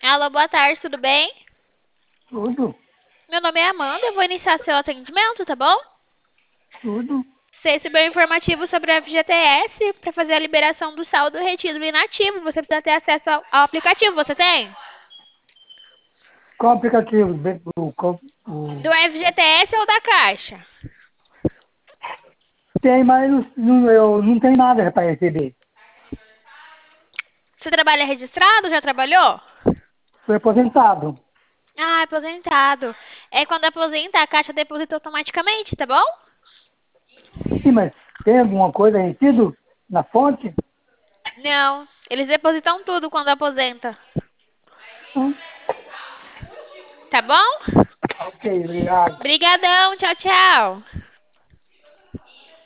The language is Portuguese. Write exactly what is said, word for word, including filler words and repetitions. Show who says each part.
Speaker 1: Alô, boa tarde, tudo bem?
Speaker 2: Tudo,
Speaker 1: Meu nome é Amanda, eu vou iniciar seu atendimento, tá bom?
Speaker 2: tudo.
Speaker 1: Você recebeu um informativo sobre a F G T S para fazer a liberação do saldo retido inativo. Você precisa ter acesso ao, ao aplicativo, você tem?
Speaker 2: Qual aplicativo? Be- O, qual-
Speaker 1: Do
Speaker 2: o-
Speaker 1: F G T S ou da Caixa?
Speaker 2: Tem, mas não, não- eu não tenho nada para receber.
Speaker 1: Você trabalha registrado? Já trabalhou?
Speaker 2: Fui aposentado.
Speaker 1: Ah, aposentado. É quando aposenta, a Caixa deposita automaticamente, tá bom?
Speaker 2: Sim, mas tem alguma coisa retido na fonte?
Speaker 1: Não, eles depositam tudo quando aposenta,
Speaker 2: Hum,
Speaker 1: tá bom?
Speaker 2: ok, obrigado.
Speaker 1: Brigadão, tchau, tchau.